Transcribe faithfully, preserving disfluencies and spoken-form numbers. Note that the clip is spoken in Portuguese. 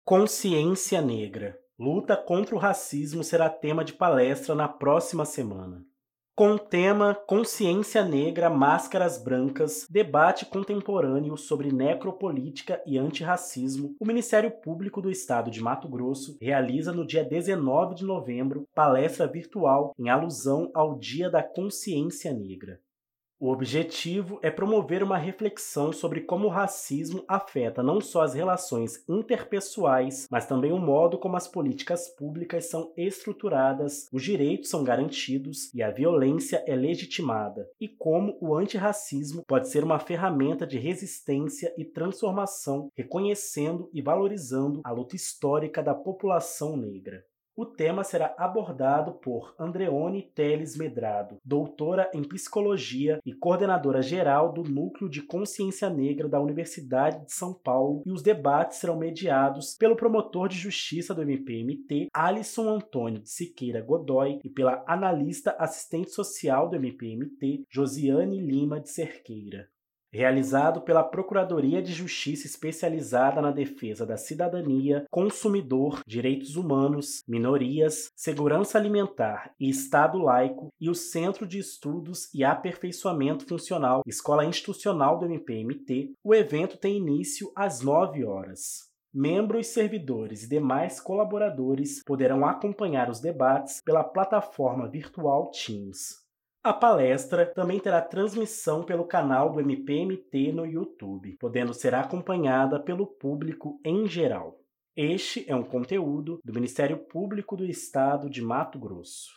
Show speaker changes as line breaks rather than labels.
Consciência Negra. Luta contra o racismo será tema de palestra na próxima semana. Com o tema Consciência Negra, Máscaras Brancas, debate contemporâneo sobre necropolítica e antirracismo, o Ministério Público do Estado de Mato Grosso realiza no dia dezenove de novembro palestra virtual em alusão ao Dia da Consciência Negra. O objetivo é promover uma reflexão sobre como o racismo afeta não só as relações interpessoais, mas também o modo como as políticas públicas são estruturadas, os direitos são garantidos e a violência é legitimada, e como o antirracismo pode ser uma ferramenta de resistência e transformação, reconhecendo e valorizando a luta histórica da população negra. O tema será abordado por Andreone Teles Medrado, doutora em Psicologia e coordenadora geral do Núcleo de Consciência Negra da Universidade de São Paulo, e os debates serão mediados pelo promotor de justiça do M P M T, Alisson Antônio de Siqueira Godoy, e pela analista assistente social do M P M T, Josiane Lima de Cerqueira. Realizado pela Procuradoria de Justiça especializada na defesa da cidadania, consumidor, direitos humanos, minorias, segurança alimentar e Estado laico, e o Centro de Estudos e Aperfeiçoamento Funcional, Escola Institucional do M P M T, o evento tem início às nove horas. Membros, servidores e demais colaboradores poderão acompanhar os debates pela plataforma virtual Teams. A palestra também terá transmissão pelo canal do M P M T no YouTube, podendo ser acompanhada pelo público em geral. Este é um conteúdo do Ministério Público do Estado de Mato Grosso.